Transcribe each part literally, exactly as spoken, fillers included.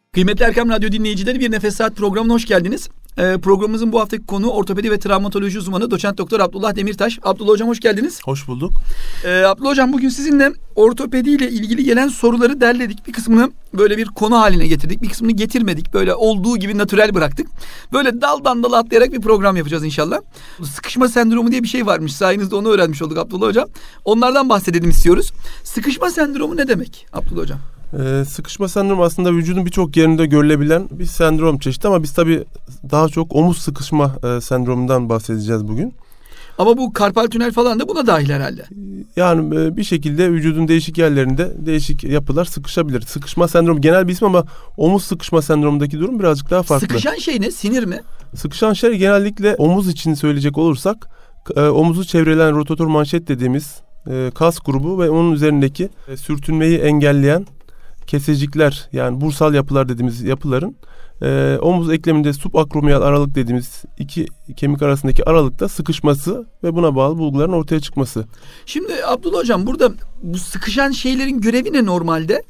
Kıymetli Erkam Radyo dinleyicileri, Bir Nefes Saat programına hoş geldiniz. Ee, programımızın bu haftaki konuğu ortopedi ve travmatoloji uzmanı doçent doktor Abdullah Demirtaş. Abdullah hocam hoş geldiniz. Hoş bulduk. Ee, Abdullah hocam bugün sizinle ortopedi ile ilgili gelen soruları derledik. Bir kısmını böyle bir konu haline getirdik. Bir kısmını getirmedik. Böyle olduğu gibi natürel bıraktık. Böyle daldan dala atlayarak bir program yapacağız inşallah. Sıkışma sendromu diye bir şey varmış. Sayenizde onu öğrenmiş olduk Abdullah hocam. Onlardan bahsedelim istiyoruz. Sıkışma sendromu ne demek Abdullah hocam? Ee, sıkışma sendromu aslında vücudun birçok yerinde görülebilen bir sendrom çeşidi ama biz tabii daha çok omuz sıkışma e, sendromundan bahsedeceğiz bugün. Ama bu karpal tünel falan da buna dahil herhalde. Yani e, bir şekilde vücudun değişik yerlerinde değişik yapılar sıkışabilir. Sıkışma sendromu genel bir isim ama omuz sıkışma sendromundaki durum birazcık daha farklı. Sıkışan şey ne? Sinir mi? Sıkışan şey genellikle omuz için söyleyecek olursak e, omuzu çevreleyen rotator manşet dediğimiz e, kas grubu ve onun üzerindeki e, sürtünmeyi engelleyen kesecikler, yani bursal yapılar dediğimiz yapıların e, omuz ekleminde subakromiyal aralık dediğimiz iki kemik arasındaki aralıkta sıkışması ve buna bağlı bulguların ortaya çıkması. Şimdi Abdullah hocam, burada bu sıkışan şeylerin görevi ne normalde?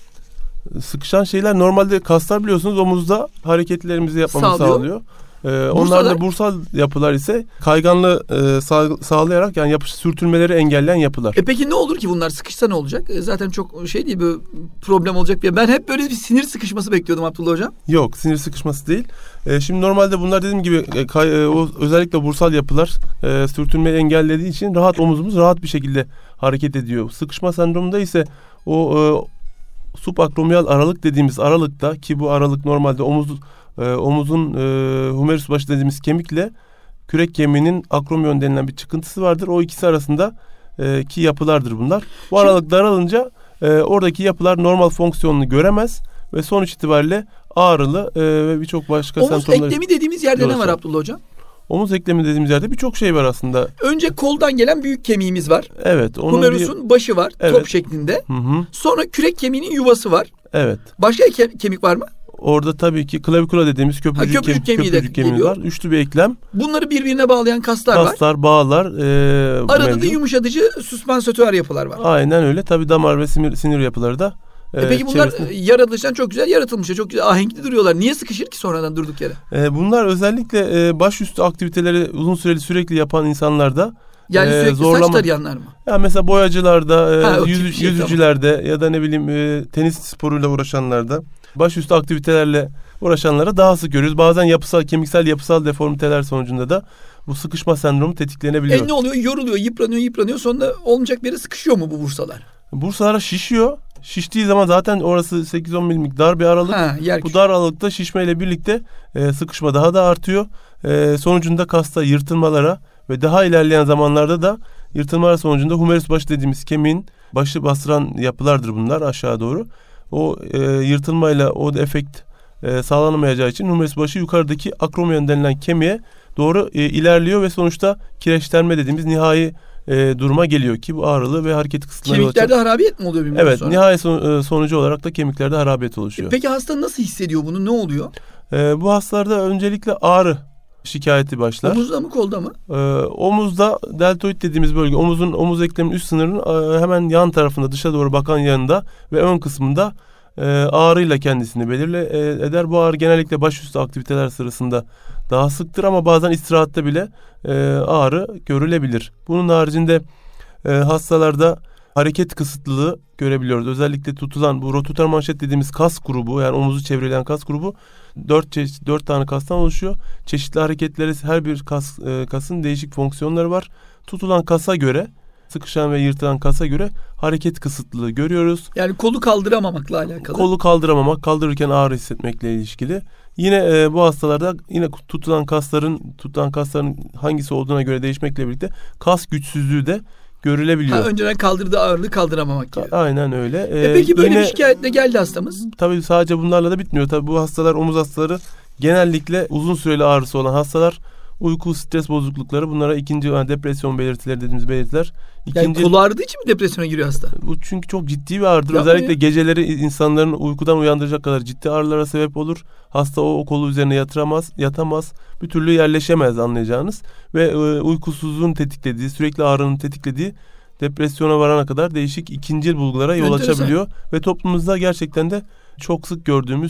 Sıkışan şeyler normalde kaslar, biliyorsunuz, omuzda hareketlerimizi yapmamızı Sağlıyor. sağlıyor. Ee, onlar da bursal yapılar ise kayganlığı e, sağ, sağlayarak, yani yapış sürtünmeleri engelleyen yapılar. E peki ne olur ki bunlar sıkışsa ne olacak? E zaten çok şey değil, bir problem olacak bir. Ben hep böyle bir sinir sıkışması bekliyordum Abdullah hocam. Yok, sinir sıkışması değil. E, şimdi normalde bunlar dediğim gibi e, kay, e, o, özellikle bursal yapılar e, sürtünmeyi engellediği için rahat omuzumuz rahat bir şekilde hareket ediyor. Sıkışma sendromunda ise o e, subakromiyal aralık dediğimiz aralıkta, ki bu aralık normalde omuz e, omuzun e, humerus başı dediğimiz kemikle kürek kemiğinin akromion denilen bir çıkıntısı vardır. O ikisi arasında e, ki yapılardır bunlar. Bu Şimdi, aralık daralınca e, oradaki yapılar normal fonksiyonunu göremez ve sonuç itibariyle ağrılı e, ve birçok başka semptomlar. Omuz eklemi dediğimiz yerde ne var Abdullah hocam? Omuz eklemi dediğimiz yerde birçok şey var aslında. Önce koldan gelen büyük kemiğimiz var. Evet. Humerus'un bir... başı var, evet, top şeklinde. Hı hı. Sonra kürek kemiğinin yuvası var. Evet. Başka ke- kemik var mı? Orada tabii ki klavikula dediğimiz köprücük, ha, köprücük kemiği, köprücük kemiği var. Üçlü bir eklem. Bunları birbirine bağlayan kaslar, kaslar var. Kaslar, bağlar. E, Arada mevcut. Da yumuşatıcı süspansatör yapılar var. Aynen öyle. Tabii damar ve sinir, sinir yapıları da. E peki bunlar çevresinde... yaratılıştan çok güzel yaratılmışlar. Çok güzel ahenkli duruyorlar. Niye sıkışır ki sonradan durduk yere? E, bunlar özellikle e, başüstü aktiviteleri uzun süreli sürekli yapan insanlarda. Yani e, sürekli zorlama... saç tarayanlar mı? Ya mesela boyacılarda, e, ha, yüz, şey, yüzücülerde tamam. Ya da ne bileyim e, tenis sporuyla uğraşanlarda, başüstü aktivitelerle uğraşanlara daha sık görüyoruz. Bazen yapısal, kemiksel yapısal deformiteler sonucunda da bu sıkışma sendromu tetiklenebiliyor. E ne oluyor? Yoruluyor, yıpranıyor, yıpranıyor. Sonra olmayacak bir yere sıkışıyor mu bu bursalar? Bursalara şişiyor. Şiştiği zaman zaten orası sekiz on milimlik dar bir aralık. Ha, bu dar aralıkta şişmeyle birlikte e, sıkışma daha da artıyor. E, sonucunda kasta yırtılmalara ve daha ilerleyen zamanlarda da yırtılmalar sonucunda humerus başı dediğimiz kemiğin başı bastıran yapılardır bunlar aşağı doğru. O e, yırtılmayla o efekt e, sağlanamayacağı için humerus başı yukarıdaki akromion denilen kemiğe doğru e, ilerliyor ve sonuçta kireçlenme dediğimiz nihai e, duruma geliyor ki bu ağrılı ve hareket kısıtları. Kemiklerde harabiyet mi oluyor bir Evet, sonra? nihai son, e, sonucu olarak da kemiklerde harabiyet oluşuyor. E peki hasta nasıl hissediyor bunu? Ne oluyor? E, bu hastalarda öncelikle ağrı şikayeti başlar. Omuzda mı, kolda mı? Ee, omuzda deltoid dediğimiz bölge, omuzun omuz ekleminin üst sınırının e, hemen yan tarafında, dışa doğru bakan yanında ve ön kısmında e, ağrıyla kendisini belirle e, eder. Bu ağrı genellikle başüstü aktiviteler sırasında daha sıktır ama bazen istirahatte bile e, ağrı görülebilir. Bunun haricinde e, hastalarda hareket kısıtlılığı görebiliyoruz. Özellikle tutulan bu rotator manşet dediğimiz kas grubu, yani omuzu çevreleyen kas grubu dört çeşit, dört tane kastan oluşuyor. Çeşitli hareketleri, her bir kas e, kasın değişik fonksiyonları var. Tutulan kasa göre, sıkışan ve yırtılan kasa göre hareket kısıtlılığı görüyoruz. Yani kolu kaldıramamakla alakalı. Kolu kaldıramamak, kaldırırken ağrı hissetmekle ilişkili. Yine e, bu hastalarda yine tutulan kasların, tutulan kasların hangisi olduğuna göre değişmekle birlikte kas güçsüzlüğü de görülebiliyor. Ha, önceden kaldırdığı ağırlığı kaldıramamamak gibi. Aynen öyle. E, e peki böyle yine, bir şikayetle geldi hastamız. Tabii sadece bunlarla da bitmiyor. Tabii bu hastalar, omuz hastaları genellikle uzun süreli ağrısı olan hastalar, uyku, stres bozuklukları, bunlara ikinci yani depresyon belirtileri dediğimiz belirtiler. İkinci, yani kolu ağrıdığı için mi depresyona giriyor hasta? Bu çünkü çok ciddi bir ağrıdır. Ya özellikle ya. Geceleri insanların uykudan uyandıracak kadar ciddi ağrılara sebep olur. Hasta o, o kolu üzerine yatıramaz, yatamaz. Bir türlü yerleşemez anlayacağınız. Ve e, uykusuzluğun tetiklediği, sürekli ağrının tetiklediği depresyona varana kadar değişik ikincil bulgulara yol Enteresan. açabiliyor. Ve toplumumuzda gerçekten de çok sık gördüğümüz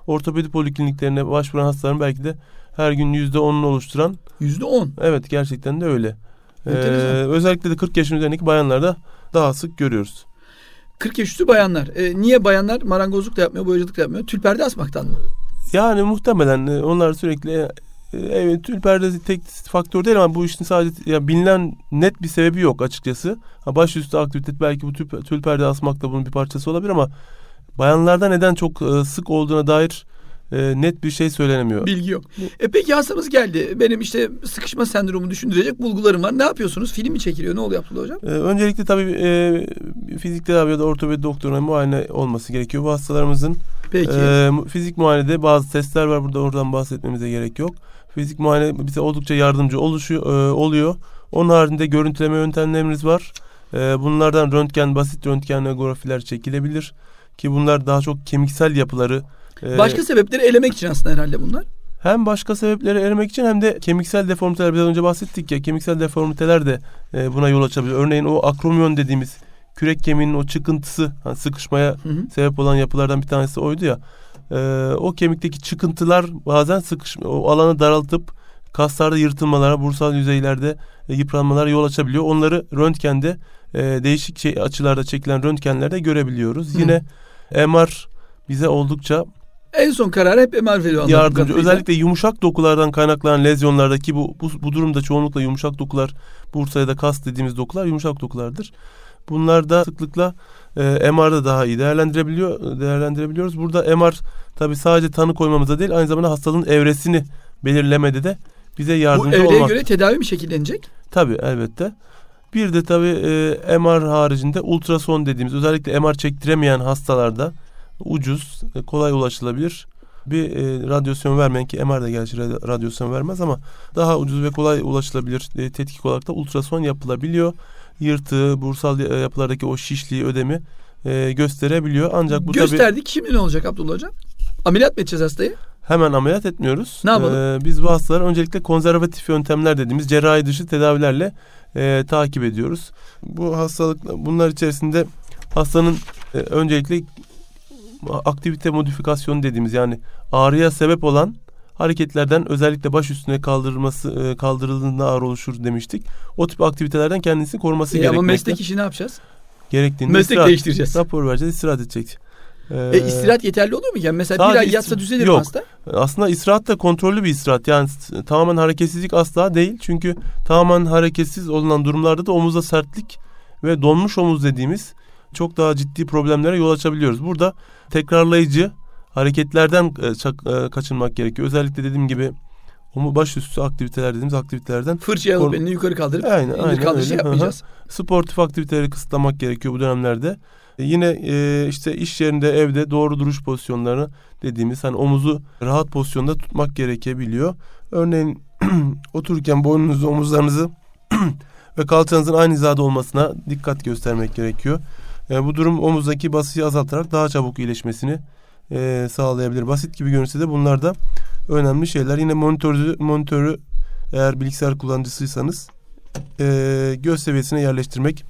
ortopedi polikliniklerine başvuran hastaların belki de her gün yüzde onunu oluşturan. yüzde on? Evet, gerçekten de öyle. Ee, özellikle de kırk yaşın üzerindeki bayanlarda daha sık görüyoruz. kırk yaş üstü bayanlar. E, niye bayanlar marangozluk da yapmıyor, boyacılık da yapmıyor? Tül perde asmaktan mı? Yani muhtemelen onlar sürekli e, evet, tül perde tek faktör değil ama bu işin sadece ya, bilinen net bir sebebi yok açıkçası. Ha, başüstü aktivite belki bu tül, tül perde asmak da bunun bir parçası olabilir ama bayanlarda neden çok e, sık olduğuna dair e, net bir şey söylenemiyor. Bilgi yok. E peki hastamız geldi. Benim işte sıkışma sendromu düşündürecek bulgularım var. Ne yapıyorsunuz? Film mi çekiliyor? Ne oluyor Abdullah Hocam? E, öncelikle tabii e, fizik tedavi ya da ortopedi doktoruna muayene olması gerekiyor. Bu hastalarımızın Peki. e, fizik muayenede bazı testler var. Burada oradan bahsetmemize gerek yok. Fizik muayene bize oldukça yardımcı oluşuyor, e, oluyor. Onun haricinde görüntüleme yöntemlerimiz var. E, bunlardan röntgen, basit röntgenlografiler çekilebilir. Ki bunlar daha çok kemiksel yapıları. E, Başka sebepleri elemek için aslında herhalde bunlar. Hem başka sebepleri elemek için hem de kemiksel deformiteler, biraz önce bahsettik ya, kemiksel deformiteler de e, buna yol açabilir. Örneğin o akromyon dediğimiz kürek kemiğinin o çıkıntısı, hani sıkışmaya hı hı. sebep olan yapılardan bir tanesi oydu ya. E, o kemikteki çıkıntılar bazen sıkışma, o alanı daraltıp kaslarda yırtılmalara, bursal yüzeylerde e, yıpranmalara yol açabiliyor. Onları röntgende e, değişik şey, açılarda çekilen röntgenlerde görebiliyoruz. Hı. Yine M R bize oldukça en son kararı hep M R veriyor. Yardımcı. Özellikle yumuşak dokulardan kaynaklanan lezyonlardaki bu, bu bu durumda çoğunlukla yumuşak dokular, bursa ya da kas dediğimiz dokular yumuşak dokulardır. Bunlar da sıklıkla e, M R'da daha iyi değerlendirebiliyor, değerlendirebiliyoruz. Burada M R tabii sadece tanı koymamıza değil, aynı zamanda hastalığın evresini belirlemede de bize yardımcı olmak. Bu evreye göre tedavi mi şekillenecek? Tabii, elbette. Bir de tabii e, M R haricinde ultrason dediğimiz, özellikle M R çektiremeyen hastalarda ucuz, kolay ulaşılabilir bir e, radyasyon vermeyen, ki M R de gerçi radyasyon vermez ama daha ucuz ve kolay ulaşılabilir e, tetkik olarak da ultrason yapılabiliyor. Yırtığı, bursal yapılardaki o şişliği, ödemi e, gösterebiliyor. Ancak bu gösterdik. Tabii, şimdi ne olacak Abdullah Hocam? Ameliyat mı edeceğiz hastayı? Hemen ameliyat etmiyoruz. Ne yapalım? Ee, biz bu hastaları öncelikle konservatif yöntemler dediğimiz cerrahi dışı tedavilerle e, takip ediyoruz. Bu hastalık, bunlar içerisinde hastanın e, öncelikle aktivite modifikasyonu dediğimiz, yani ağrıya sebep olan hareketlerden özellikle baş üstüne kaldırılması e, kaldırıldığında ağrı oluşur demiştik. O tip aktivitelerden kendisini koruması e, gerekmekte. Ama meslek işi ne yapacağız? Gerektiğinde meslek istirahat, değiştireceğiz. Rapor vereceğiz, istirahat edecek. Ee, e, istirahat yeterli oluyor mu? Yani mesela bir ay yatsa düzelir mi hasta? Aslında istirahat da kontrollü bir istirahat. Yani tamamen hareketsizlik asla değil. Çünkü tamamen hareketsiz olunan durumlarda da omuzda sertlik ve donmuş omuz dediğimiz çok daha ciddi problemlere yol açabiliyoruz. Burada tekrarlayıcı hareketlerden kaçınmak gerekiyor. Özellikle dediğim gibi başüstü aktiviteler dediğimiz aktivitelerden. Fırçayı alıp elini yukarı kaldırıp aynen, aynen, kaldırıcı yapmayacağız. Sportif aktiviteleri kısıtlamak gerekiyor bu dönemlerde. Yine e, işte iş yerinde, evde doğru duruş pozisyonlarını dediğimiz, hani omuzu rahat pozisyonda tutmak gerekebiliyor. Örneğin otururken boynunuzu, omuzlarınızı ve kalçanızın aynı hizada olmasına dikkat göstermek gerekiyor. E, bu durum omuzdaki basıyı azaltarak daha çabuk iyileşmesini e, sağlayabilir. Basit gibi görünse de bunlar da önemli şeyler. Yine monitörü, monitörü eğer bilgisayar kullanıcısıysanız e, göz seviyesine yerleştirmek,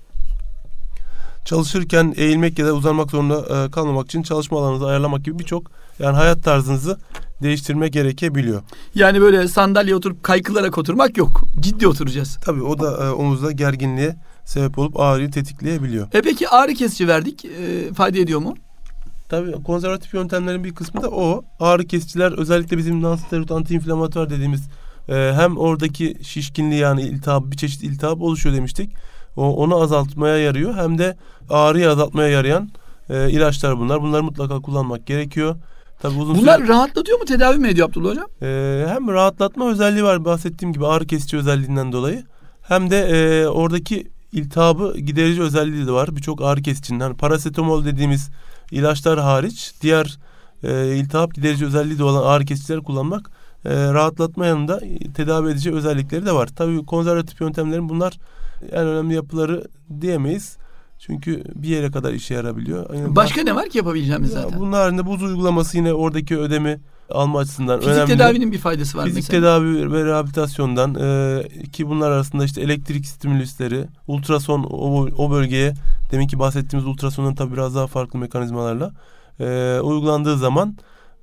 çalışırken eğilmek ya da uzanmak zorunda e, kalmamak için çalışma alanınızı ayarlamak gibi birçok, yani hayat tarzınızı değiştirme gerekebiliyor. Yani böyle sandalye oturup kaykılarak oturmak yok. Ciddi oturacağız. Tabii o da e, omuzda gerginliğe sebep olup ağrıyı tetikleyebiliyor. E peki ağrı kesici verdik. E, fayda ediyor mu? Tabii konservatif yöntemlerin bir kısmı da o. Ağrı kesiciler özellikle bizim nonsteroid antiinflamatuar dediğimiz e, hem oradaki şişkinliği, yani iltihap, bir çeşit iltihap oluşuyor demiştik. O, onu azaltmaya yarıyor. Hem de ağrıyı azaltmaya yarayan e, ilaçlar bunlar. Bunları mutlaka kullanmak gerekiyor. Tabii uzun bunlar süre... rahatlatıyor mu, tedavi mi ediyor Abdullah Hocam? E, hem rahatlatma özelliği var bahsettiğim gibi, ağrı kesici özelliğinden dolayı. Hem de e, oradaki iltihabı giderici özelliği de var. Birçok ağrı kesicinin, hani parasetamol dediğimiz ilaçlar hariç diğer e, iltihap giderici özelliği de olan ağrı kesicileri kullanmak e, rahatlatma yanında tedavi edici özellikleri de var. Tabii konservatif yöntemlerin bunlar en önemli yapıları diyemeyiz. Çünkü bir yere kadar işe yarabiliyor. Yani başka ne var ki yapabileceğimiz ya zaten? Bunun haricinde buz uygulaması yine oradaki ödemi alma açısından fizik önemli. Fizik tedavinin bir faydası var Fizik mesela. tedavi ve rehabilitasyondan e, ki bunlar arasında işte elektrik stimülusleri, ultrason o, o bölgeye, deminki bahsettiğimiz ultrasonun tabii biraz daha farklı mekanizmalarla e, uygulandığı zaman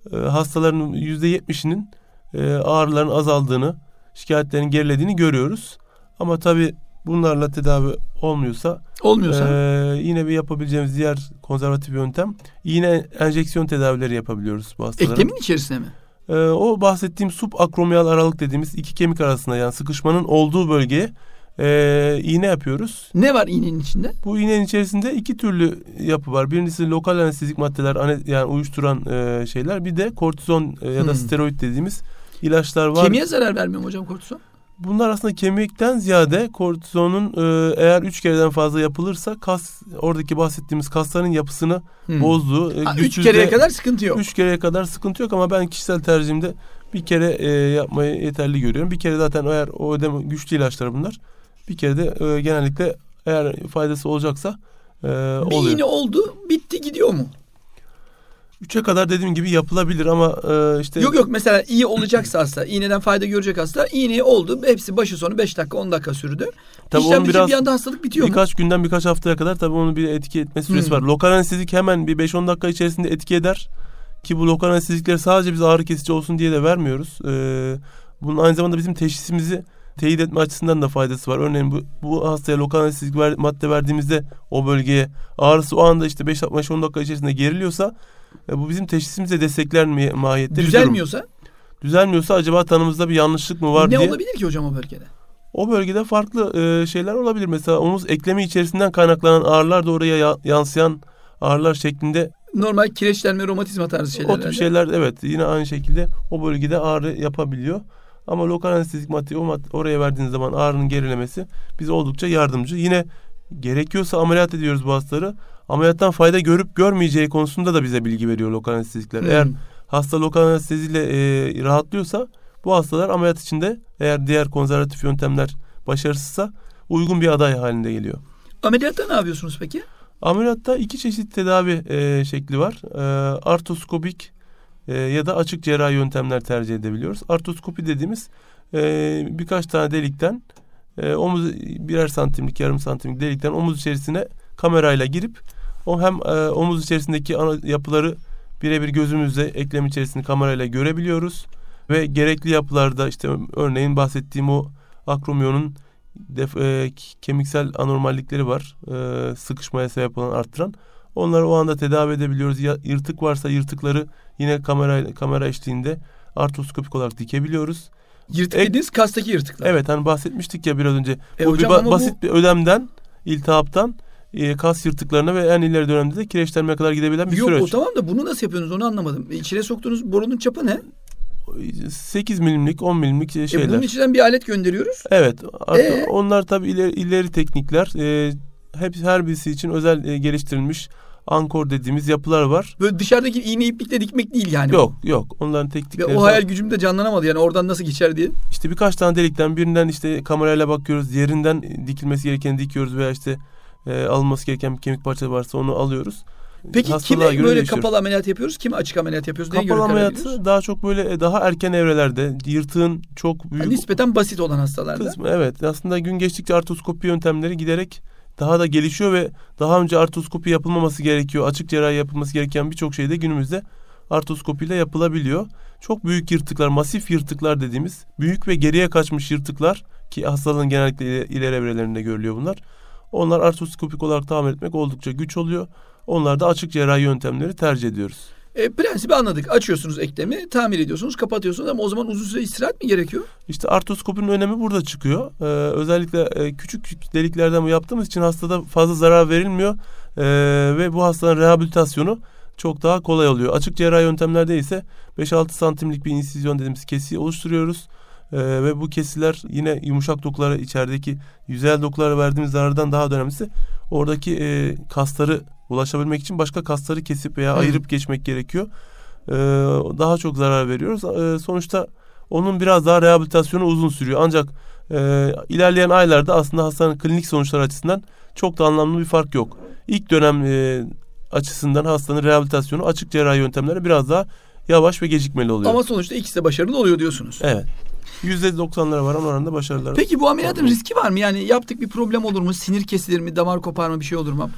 e, hastaların yüzde yetmişinin e, ağrıların azaldığını, şikayetlerin gerilediğini görüyoruz. Ama tabii bunlarla tedavi olmuyorsa, olmuyorsa e, yine bir yapabileceğimiz diğer konservatif yöntem iğne enjeksiyon tedavileri yapabiliyoruz bu hastalara. eklemin içerisine mi? E, o bahsettiğim subakromiyal aralık dediğimiz iki kemik arasında, yani sıkışmanın olduğu bölgeye e, iğne yapıyoruz. Ne var iğnenin içinde? Bu iğnenin içerisinde iki türlü yapı var. Birincisi lokal anestezik maddeler, yani uyuşturan e, şeyler. Bir de kortizon e, ya da hmm. steroid dediğimiz ilaçlar var. Kemiğe zarar vermiyor mu hocam kortizon? Bunlar aslında kemikten ziyade kortizonun e, eğer üç kereden fazla yapılırsa kas, oradaki bahsettiğimiz kasların yapısını hmm. bozduğu. E, ha, üç kereye kadar sıkıntı yok. Üç kereye kadar sıkıntı yok ama ben kişisel tercihimde bir kere e, yapmayı yeterli görüyorum. Bir kere zaten eğer o ödeme güçlü ilaçlar bunlar. Bir kere de e, genellikle eğer faydası olacaksa e, bir oluyor. iğne oldu, bitti, gidiyor mu? Üçe kadar dediğim gibi yapılabilir ama e, işte... Yok yok, mesela iyi olacaksa hasta, iğneden fayda görecek hasta, iğneyi oldu, hepsi başı sonu beş dakika on dakika sürdü. Tabii İşlem onun biraz bir anda hastalık bitiyor birkaç mu? günden birkaç haftaya kadar tabii onun bir etki etme süresi hmm. var. Lokal anestezik hemen bir beş on dakika içerisinde etki eder ki bu lokal anestezikleri sadece biz ağrı kesici olsun diye de vermiyoruz. Ee, bunun aynı zamanda bizim teşhisimizi teyit etme açısından da faydası var. Örneğin bu, bu hastaya lokal anestezik ver, madde verdiğimizde o bölgeye ağrısı o anda işte beş on dakika içerisinde geriliyorsa e, bu bizim teşhisimize destekler mi, mahiyette. Düzelmiyorsa? Düzelmiyorsa acaba tanımızda bir yanlışlık mı var ne diye. Ne olabilir ki hocam o bölgede? O bölgede farklı e, şeyler olabilir. Mesela omuz eklemi içerisinden kaynaklanan ağrılar da oraya ya, yansıyan ağrılar şeklinde. Normal kireçlenme, romatizma tarzı şeyler. O tür şeyler evet yine aynı şekilde o bölgede ağrı yapabiliyor. Ama lokal anestezik maddeyi o madde, oraya verdiğiniz zaman ağrının gerilemesi bize oldukça yardımcı. Yine gerekiyorsa ameliyat ediyoruz bu hastaları. Ameliyattan fayda görüp görmeyeceği konusunda da bize bilgi veriyor lokal anestezikler. Hmm. Eğer hasta lokal anesteziyle e, rahatlıyorsa bu hastalar ameliyat içinde eğer diğer konservatif yöntemler başarısızsa uygun bir aday halinde geliyor. Ameliyatta ne yapıyorsunuz peki? Ameliyatta iki çeşit tedavi e, şekli var. E, artroskopik e, ya da açık cerrahi yöntemler tercih edebiliyoruz. Artroskopi dediğimiz e, birkaç tane delikten e, omuz birer santimlik, yarım santimlik delikten omuz içerisine kamerayla girip o hem e, omuz içerisindeki ana yapıları birebir gözümüzle eklem içerisinde kamerayla görebiliyoruz ve gerekli yapılarda işte örneğin bahsettiğim o akromiyonun def, e, kemiksel anormallikleri var. E, sıkışmaya sebep olan, arttıran. Onları o anda tedavi edebiliyoruz. Ya, yırtık varsa yırtıkları yine kamera kamera eşliğinde artroskopik olarak dikebiliyoruz. Yırtık dediğiniz kastaki yırtıklar. Evet, hani bahsetmiştik ya biraz önce. E bu hocam, bir ba- basit bu... bir ödemden, iltihaptan e, kas yırtıklarına ve en ileri dönemde de kireçlenmeye kadar gidebilen bir Yok, süreç. Yok o tamam da bunu nasıl yapıyorsunuz onu anlamadım. İçine soktuğunuz borunun çapı ne? sekiz milimlik, on milimlik şeyler. E bunun içinden bir alet gönderiyoruz. Evet. Ee? Onlar tabii ileri, ileri teknikler. E, hep her birisi için özel e, geliştirilmiş ankor dediğimiz yapılar var. Böyle dışarıdaki iğne iplikle dikmek değil yani. Yok yok. Onların teknikleri. Ve o hayal gücüm de canlanamadı yani oradan nasıl geçer diye. İşte birkaç tane delikten birinden işte kamerayla bakıyoruz. Diğerinden dikilmesi gerekeni dikiyoruz veya işte e, alınması gereken bir kemik parçası varsa onu alıyoruz. Peki kime böyle kapalı ameliyat yapıyoruz? Kime açık ameliyat yapıyoruz? Neye Kapalı ameliyatı daha çok böyle daha erken evrelerde yırtığın çok büyük. Yani nispeten basit olan hastalarda. Kısmı, evet. Aslında gün geçtikçe artroskopi yöntemleri giderek daha da gelişiyor ve daha önce artroskopi yapılmaması gerekiyor. Açık cerrahi yapılması gereken birçok şey de günümüzde artroskopiyle yapılabiliyor. Çok büyük yırtıklar, masif yırtıklar dediğimiz büyük ve geriye kaçmış yırtıklar ki hastalığın genellikle ileri evrelerinde görülüyor bunlar. Onlar artroskopik olarak tamir etmek oldukça güç oluyor. Onlar da açık cerrahi yöntemleri tercih ediyoruz. E, prensibi anladık. Açıyorsunuz eklemi, tamir ediyorsunuz, kapatıyorsunuz ama o zaman uzun süre istirahat mi gerekiyor? İşte artroskopinin önemi burada çıkıyor. Ee, özellikle e, küçük küçük deliklerden bu yaptığımız için hastada fazla zarar verilmiyor. Ee, ve bu hastanın rehabilitasyonu çok daha kolay oluyor. Açık cerrahi yöntemlerde ise beş altı santimlik bir insizyon dediğimiz kesiyi oluşturuyoruz. Ee, ve bu kesiler yine yumuşak dokulara, içerideki yüzeyel dokulara verdiğimiz zarardan daha önemlisi oradaki e, kasları ulaşabilmek için başka kasları kesip veya hmm. ayırıp geçmek gerekiyor. Ee, daha çok zarar veriyoruz. Ee, sonuçta onun biraz daha rehabilitasyonu uzun sürüyor. Ancak e, ilerleyen aylarda aslında hastanın klinik sonuçları açısından çok da anlamlı bir fark yok. İlk dönem e, açısından hastanın rehabilitasyonu açık cerrahi yöntemlere biraz daha yavaş ve gecikmeli oluyor. Ama sonuçta ikisi de başarılı oluyor diyorsunuz. Evet. yüzde doksanlara varan oranda başarılar. Peki bu ameliyatın riski var mı? Yani yaptık bir problem olur mu? Sinir kesilir mi? Damar kopar mı? Bir şey olur mu Abdullah Hocam?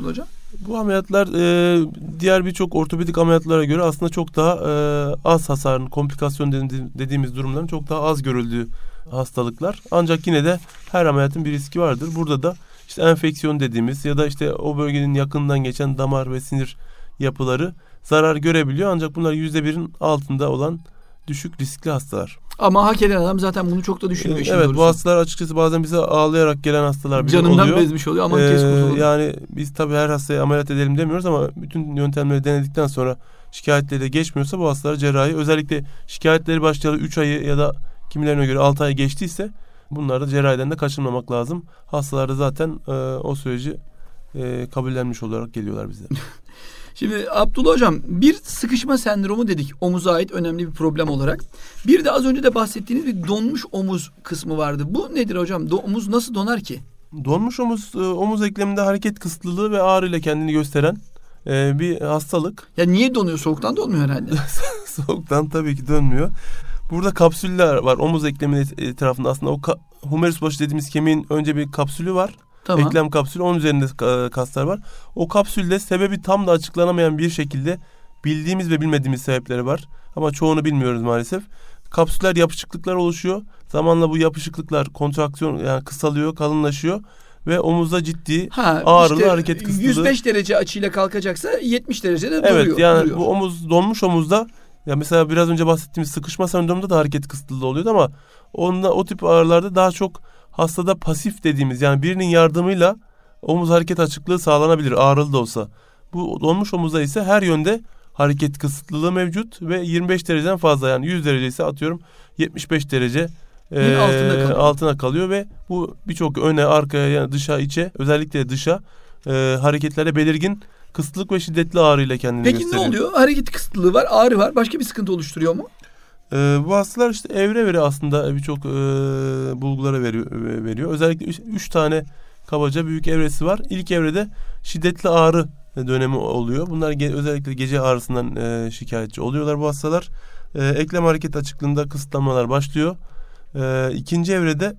Bu ameliyatlar e, diğer birçok ortopedik ameliyatlara göre aslında çok daha e, az hasarın, komplikasyon dediğimiz durumların çok daha az görüldüğü hastalıklar. Ancak yine de her ameliyatın bir riski vardır. Burada da işte enfeksiyon dediğimiz ya da işte o bölgenin yakından geçen damar ve sinir yapıları zarar görebiliyor. Ancak bunlar yüzde birin altında olan düşük riskli hastalar. Ama hak eden adam zaten bunu çok da düşünmüyor. Evet, doğrusu. Bu hastalar açıkçası bazen bize ağlayarak gelen hastalar bile oluyor. Canından bezmiş oluyor. Aman ee, kes kurtulalım. Yani biz tabii her hastaya ameliyat edelim demiyoruz ama bütün yöntemleri denedikten sonra şikayetleri de geçmiyorsa bu hastalara cerrahi, özellikle şikayetleri başlayalı üç ayı ya da kimilerine göre altı ay geçtiyse bunlarda cerrahiden de kaçınmamak lazım. Hastalar da zaten e, o süreci e, kabullenmiş olarak geliyorlar bize. Şimdi Abdullah Hocam, bir sıkışma sendromu dedik omuza ait önemli bir problem olarak. Bir de az önce de bahsettiğiniz bir donmuş omuz kısmı vardı. Bu nedir hocam? Do- omuz nasıl donar ki? Donmuş omuz, omuz ekleminde hareket kısıtlılığı ve ağrıyla kendini gösteren e, bir hastalık. Ya niye donuyor? Soğuktan donmuyor herhalde. Soğuktan tabii ki dönmüyor. Burada kapsüller var omuz ekleminin etrafında. Aslında o ka- humerus başı dediğimiz kemiğin önce bir kapsülü var. Tamam. Eklem kapsülü, onun üzerinde kaslar var. O kapsülde sebebi tam da açıklanamayan bir şekilde bildiğimiz ve bilmediğimiz sebepleri var. Ama çoğunu bilmiyoruz maalesef. Kapsüller yapışıklıklar oluşuyor. Zamanla bu yapışıklıklar kontraksiyon, yani kısalıyor, kalınlaşıyor ve omuzda ciddi ha, ağrılı işte hareket kısıtlığı. yüz beş derece açıyla kalkacaksa yetmiş derecede duruyor. Evet, yani duruyor. Bu omuz donmuş omuzda, ya mesela biraz önce bahsettiğimiz sıkışma sendromunda da hareket kısıtlılığı oluyordu ama onda, o tip ağrılarda daha çok hastada pasif dediğimiz, yani birinin yardımıyla omuz hareket açıklığı sağlanabilir ağrılı da olsa. Bu donmuş omuzda ise her yönde hareket kısıtlılığı mevcut ve yirmi beş dereceden fazla, yani yüz derece ise atıyorum yetmiş beş derece e, altında, kalıyor. altına kalıyor ve bu birçok öne, arkaya, yani dışa, içe, özellikle dışa e, hareketlerde belirgin kısıtlık ve şiddetli ağrıyla kendini Peki gösteriyor. Peki ne oluyor? Hareket kısıtlılığı var, ağrı var. Başka bir sıkıntı oluşturuyor mu? Ee, bu hastalar işte evre veri aslında birçok e, bulgulara veriyor, veriyor. Özellikle üç, üç tane kabaca büyük evresi var. İlk evrede şiddetli ağrı dönemi oluyor. Bunlar ge- özellikle gece ağrısından e, şikayetçi oluyorlar bu hastalar. E, eklem hareket açıklığında kısıtlanmalar başlıyor. E, ikinci evrede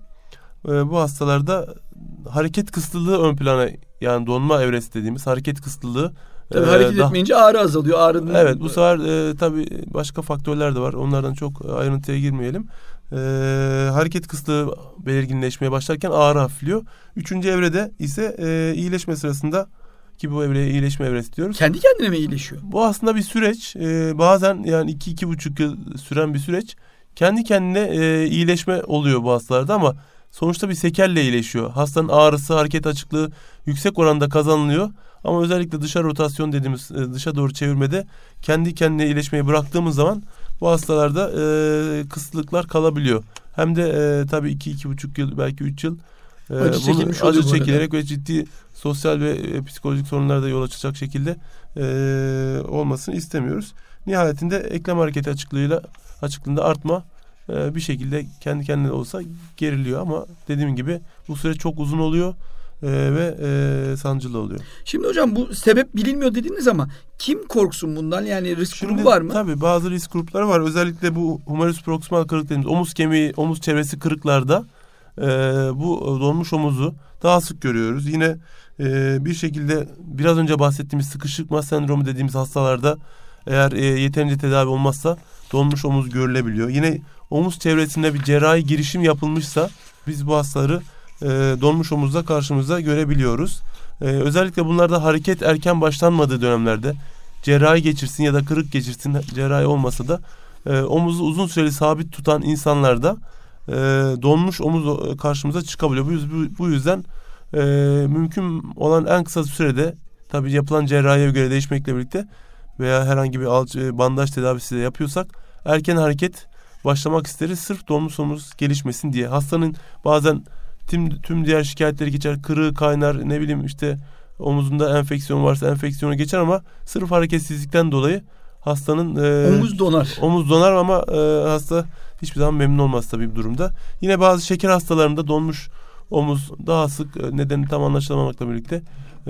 e, bu hastalarda hareket kısıtlılığı ön plana, yani donma evresi dediğimiz hareket kısıtlılığı. Tabii ee, hareket daha, etmeyince ağrı azalıyor. Ağrının... Evet, bu sefer e, tabii başka faktörler de var. Onlardan çok ayrıntıya girmeyelim. E, hareket kısıtlığı belirginleşmeye başlarken ağrı hafifliyor. Üçüncü evrede ise e, iyileşme sırasında, ki bu evreye iyileşme evresi diyoruz. Kendi kendine mi iyileşiyor? Bu aslında bir süreç. E, bazen yani iki iki buçuk yıl süren bir süreç. Kendi kendine e, iyileşme oluyor bu hastalarda ama sonuçta bir sekelle iyileşiyor. Hastanın ağrısı, hareket açıklığı yüksek oranda kazanılıyor. Ama özellikle dışa rotasyon dediğimiz dışa doğru çevirmede kendi kendine iyileşmeyi bıraktığımız zaman bu hastalarda e, kısıtlıklar kalabiliyor. Hem de e, tabii iki iki buçuk yıl, belki üç yıl e, acı, bunu acı çekilerek ve ciddi sosyal ve e, psikolojik sorunlara da yol açacak şekilde e, olmasını istemiyoruz. Nihayetinde eklem hareketi açıklığıyla açıklığında artma e, bir şekilde kendi kendine olsa geriliyor ama dediğim gibi bu süreç çok uzun oluyor. Ee, ve e, sancılı oluyor. Şimdi hocam bu sebep bilinmiyor dediniz ama kim korksun bundan? Yani risk Şimdi, grubu var mı? Tabii bazı risk grupları var. Özellikle bu humerus proximal kırık dediğimiz omuz kemiği, omuz çevresi kırıklarda e, bu donmuş omuzu daha sık görüyoruz. Yine e, bir şekilde biraz önce bahsettiğimiz sıkışma sendromu dediğimiz hastalarda eğer e, yeterince tedavi olmazsa donmuş omuz görülebiliyor. Yine omuz çevresinde bir cerrahi girişim yapılmışsa biz bu hastaları E, donmuş omuzda karşımıza görebiliyoruz. E, özellikle bunlarda hareket erken başlanmadığı dönemlerde cerrahi geçirsin ya da kırık geçirsin, cerrahi olmasa da e, omuzu uzun süreli sabit tutan insanlarda e, donmuş omuz karşımıza çıkabiliyor. Bu, bu, bu yüzden e, mümkün olan en kısa sürede, tabii yapılan cerrahiye göre değişmekle birlikte veya herhangi bir alçı, bandaj tedavisi de yapıyorsak erken hareket başlamak isteriz. Sırf donmuş omuz gelişmesin diye. Hastanın bazen Tüm, tüm diğer şikayetleri geçer, kırığı kaynar, ne bileyim işte omuzunda enfeksiyon varsa enfeksiyonu geçer ama sırf hareketsizlikten dolayı hastanın e, omuz donar. Omuz donar ama e, hasta hiçbir zaman memnun olmaz tabii bir durumda. Yine bazı şeker hastalarında donmuş omuz daha sık, nedeni tam anlaşılamamakla birlikte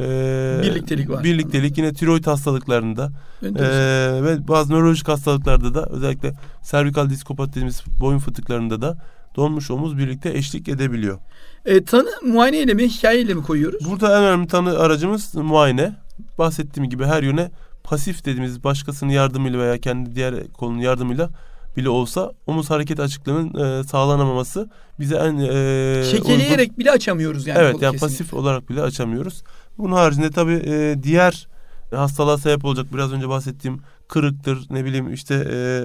e, birliktelik var. Birliktelik yine tiroid hastalıklarında e, ve bazı nörolojik hastalıklarda da, özellikle servikal diskopati dediğimiz boyun fıtıklarında da donmuş omuz birlikte eşlik edebiliyor. E, tanı muayeneyle mi, hikayeyle mi koyuyoruz? Burada en önemli tanı aracımız muayene. bahsettiğim gibi her yöne pasif dediğimiz başkasının yardımıyla veya kendi diğer kolunun yardımıyla bile olsa omuz hareket açıklığının e, sağlanamaması bize en e, şekeleyerek uygun. Bile açamıyoruz yani. Evet, yani kesinlikle. Pasif olarak bile açamıyoruz. Bunun haricinde tabii e, diğer hastalığa sebep olacak biraz önce bahsettiğim kırıktır, ne bileyim işte e,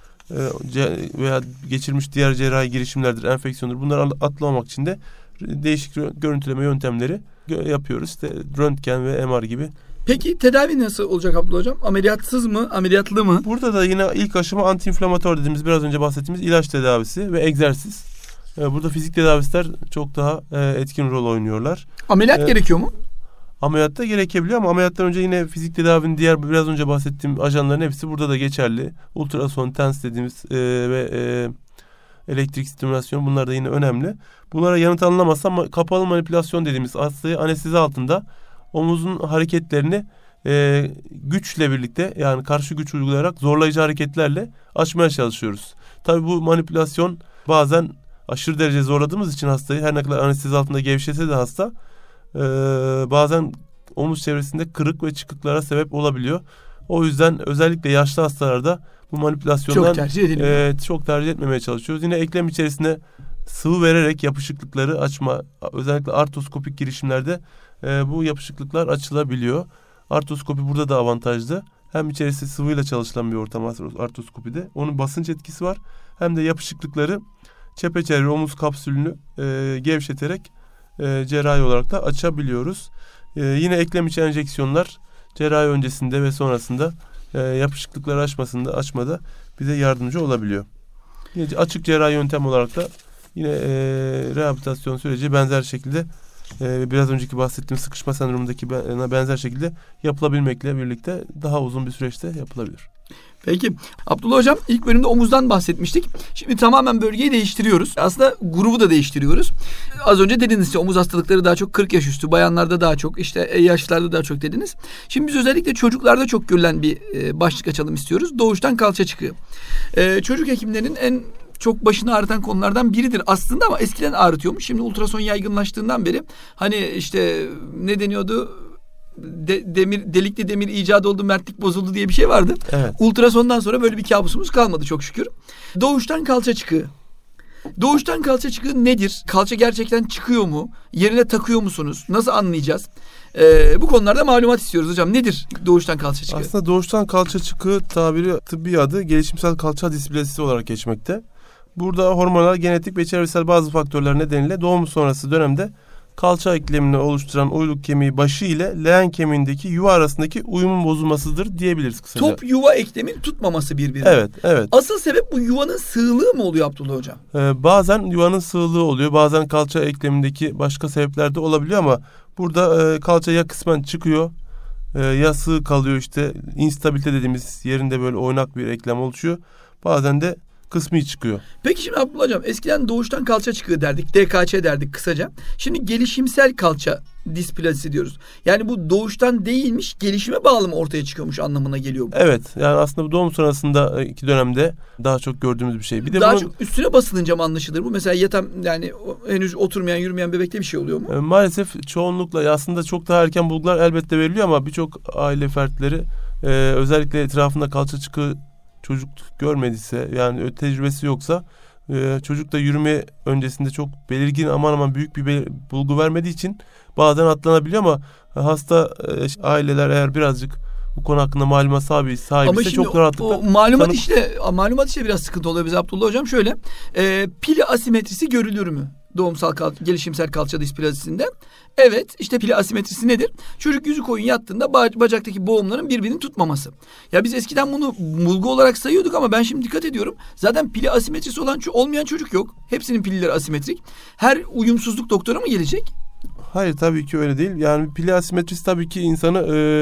e, veya geçirmiş diğer cerrahi girişimlerdir, enfeksiyondur. Bunları atlamamak için de değişik görüntüleme yöntemleri yapıyoruz. İşte röntgen ve M R gibi. Peki tedavi nasıl olacak Abdullah Hocam? Ameliyatsız mı? Ameliyatlı mı? Burada da yine ilk aşama antiinflamatuar dediğimiz biraz önce bahsettiğimiz ilaç tedavisi ve egzersiz. Burada fizik tedavisler çok daha etkin rol oynuyorlar. Ameliyat ee, gerekiyor mu? Ameliyatta gerekebiliyor ama ameliyattan önce yine fizik tedavinin diğer biraz önce bahsettiğim ajanların hepsi burada da geçerli. Ultrason, tens dediğimiz e, ve e, elektrik stimülasyon, bunlar da yine önemli. Bunlara yanıt alınamazsa kapalı manipülasyon dediğimiz hastayı anestezi altında omuzun hareketlerini e, güçle birlikte, yani karşı güç uygulayarak zorlayıcı hareketlerle açmaya çalışıyoruz. Tabii bu manipülasyon bazen aşırı derece zorladığımız için hastayı, her ne kadar anestezi altında gevşese de hasta e, bazen omuz çevresinde kırık ve çıkıklara sebep olabiliyor. O yüzden özellikle yaşlı hastalarda bu manipülasyondan çok tercih edilmiyor. E, çok tercih etmemeye çalışıyoruz. Yine eklem içerisine sıvı vererek yapışıklıkları açma, özellikle artroskopik girişimlerde e, bu yapışıklıklar açılabiliyor. Artroskopi burada da avantajlı. Hem içerisi sıvıyla çalışılan bir ortam artroskopide. Onun basınç etkisi var. Hem de yapışıklıkları çepeçevre omuz kapsülünü e, gevşeterek e, cerrahi olarak da açabiliyoruz. E, yine eklem içi enjeksiyonlar cerrahi öncesinde ve sonrasında e, yapışıklıkları açmasında, açmada bize yardımcı olabiliyor. Yine açık cerrahi yöntem olarak da yine e, rehabilitasyon süreci benzer şekilde e, biraz önceki bahsettiğim sıkışma sendromundaki benzer şekilde yapılabilmekle birlikte daha uzun bir süreçte yapılabilir. Peki Abdullah Hocam, ilk bölümde omuzdan bahsetmiştik. Şimdi tamamen bölgeyi değiştiriyoruz. Aslında grubu da değiştiriyoruz. Az önce dediniz işte omuz hastalıkları daha çok kırk yaş üstü, bayanlarda daha çok, işte yaşlılarda daha çok dediniz. Şimdi biz özellikle çocuklarda çok görülen bir başlık açalım istiyoruz. Doğuştan kalça çıkığı. Ee, çocuk hekimlerinin en çok başını ağrıtan konulardan biridir aslında, ama eskiden ağrıtıyormuş. Şimdi ultrason yaygınlaştığından beri hani işte ne deniyordu? De, demir delikli demir icat oldu, mertlik bozuldu diye bir şey vardı. Evet. Ultrasondan sonra böyle bir kabusumuz kalmadı çok şükür. Doğuştan kalça çıkığı. Doğuştan kalça çıkığı nedir? Kalça gerçekten çıkıyor mu? Yerine takıyor musunuz? Nasıl anlayacağız? Ee, bu konularda malumat istiyoruz hocam. Nedir doğuştan kalça çıkığı? Aslında doğuştan kalça çıkığı tabiri tıbbi adı gelişimsel kalça displasisi olarak geçmekte. Burada hormonal, genetik ve çevresel bazı faktörler nedeniyle doğum sonrası dönemde kalça eklemini oluşturan uyluk kemiği başı ile leğen kemiğindeki yuva arasındaki uyumun bozulmasıdır diyebiliriz kısaca. Top yuva eklemin tutmaması birbirine. Evet, evet. Asıl sebep bu yuvanın sığlığı mı oluyor Abdullah Hocam? Ee, bazen yuvanın sığlığı oluyor, bazen kalça eklemindeki başka sebepler de olabiliyor ama burada e, kalça ya kısmen çıkıyor e, ya sığ kalıyor, işte instabilite dediğimiz yerinde böyle oynak bir eklem oluşuyor. Bazen de kısmi çıkıyor. Peki şimdi Abdullah Hocam, eskiden doğuştan kalça çıkığı derdik, D K Ç derdik kısaca. Şimdi gelişimsel kalça displasisi diyoruz. Yani bu doğuştan değilmiş, gelişime bağlı mı ortaya çıkıyormuş anlamına geliyor bu? Evet, yani aslında bu doğum sonrasında iki dönemde daha çok gördüğümüz bir şey. Bir de daha bunun, çok üstüne basılınca mı anlaşılır bu? Mesela yatan, yani henüz oturmayan, yürümeyen bebekte bir şey oluyor mu? E, maalesef çoğunlukla aslında çok daha erken bulgular elbette veriliyor ama birçok aile fertleri e, özellikle etrafında kalça çıkığı çocuk görmediyse, yani tecrübesi yoksa, e, çocuk da yürüme öncesinde çok belirgin, aman aman büyük bir bel- bulgu vermediği için bazen atlanabiliyor ama hasta e, aileler eğer birazcık bu konu hakkında malumat sahibi sahibiyse çok rahatlıkla o malumat tanım... işte malumat işte biraz sıkıntı oluyor bize Abdullah Hocam. Şöyle e, pili asimetrisi görülür mü doğumsal kal- gelişimsel kalça displasisinde? Evet, işte pili asimetrisi nedir? Çocuk yüzü koyun yattığında bac- bacaktaki boğumların birbirini tutmaması. Ya biz eskiden bunu bulgu olarak sayıyorduk ama ben şimdi dikkat ediyorum. Zaten pili asimetrisi olan olmayan çocuk yok. Hepsinin pilleri asimetrik. Her uyumsuzluk doktora mı gelecek? Hayır, tabii ki öyle değil. Yani pili asimetrisi tabii ki insanı